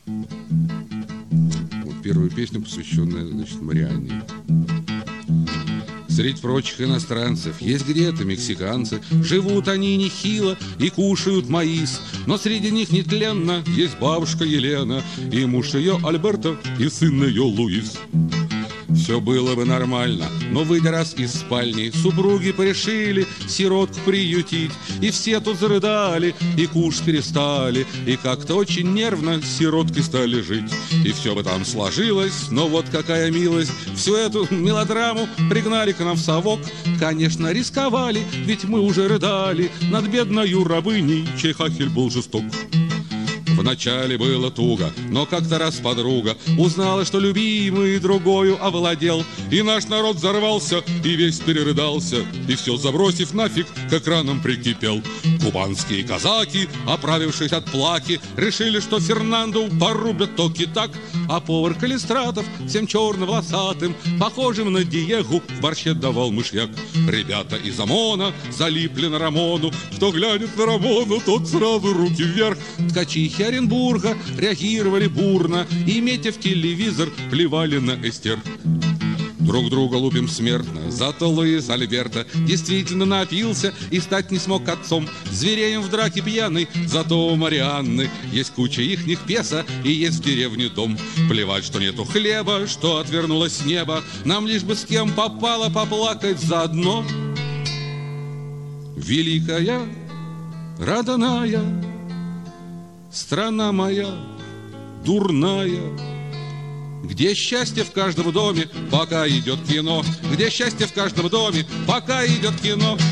Вот первая песня, посвященная, значит, Марианне. Среди прочих иностранцев есть где-то мексиканцы. Живут они нехило и кушают маис, но среди них нетленно есть бабушка Елена, и муж ее Альберто, и сын ее Луис. Все было бы нормально, но выйдя раз из спальни, супруги порешили сиротку приютить. И все тут зарыдали, и кушать перестали, и как-то очень нервно с сироткой стали жить. И все бы там сложилось, но вот какая милость. Всю эту мелодраму пригнали к нам в совок. Конечно, рисковали, ведь мы уже рыдали над бедною рабыней, чей хахель был жесток. Вначале было туго, но как-то раз подруга узнала, что любимый другою овладел. И наш народ взорвался, и весь перерыдался, и все забросив нафиг, к экранам прикипел. Кубанские казаки, оправившись от плаки, решили, что Фернанду порубят токи так. А повар Калистратов всем черно-волосатым, похожим на Диегу, в борще давал мышьяк. Ребята из ОМОНа залипли на Рамону. Кто глянет на Рамону, тот сразу руки вверх. Ткачихи Оренбурга реагировали бурно, и, метя в телевизор, плевали на Эстер. Друг друга лупим смертно, зато Луис Альберто действительно напился и стать не смог отцом. Звереем в драке пьяный, зато у Марианны есть куча ихних песо и есть в деревне дом. Плевать, что нету хлеба, что отвернулось небо, нам лишь бы с кем попало поплакать заодно. Великая, родная страна моя, дурная, где счастье в каждом доме, пока идет кино. Где счастье в каждом доме, пока идет кино.